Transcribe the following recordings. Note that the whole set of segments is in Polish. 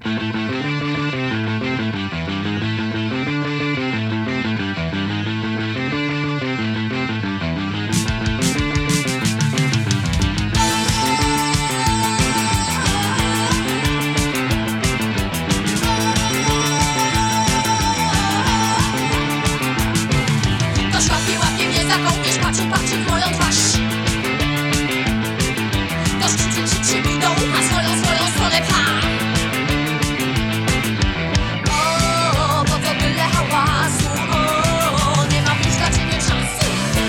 Ktoś łapie mnie za kołnierz, patrzy w moją twarz. Ktoś krzyczy mi do ucha swoją stronę pcha. O, po co byle hałasu, o, nie mam już dla ciebie szansy.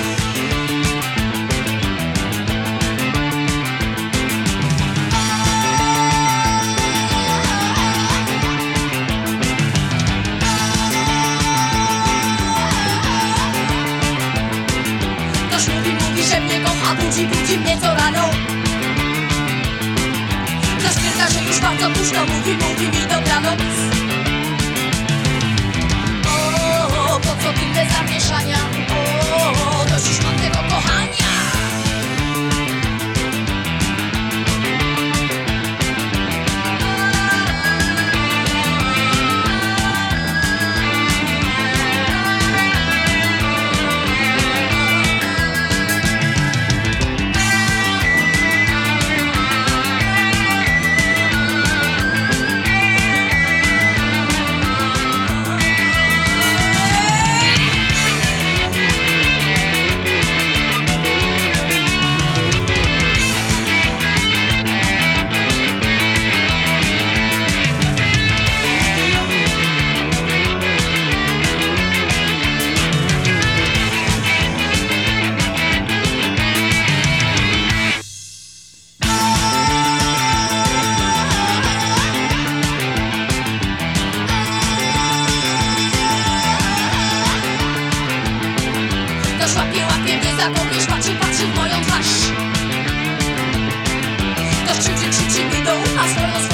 Ktoś mówi, że mnie kocha, budzi mnie co rano. Ktoś stwierdza, że już bardzo późno, mówi mi dobranoc. O, po co tyle zamieszania? O, dość już mam tego kochania. Ktoś łapie mnie za kołnierz, patrzy w moją twarz. Ktoś krzyczy mi do ucha swoją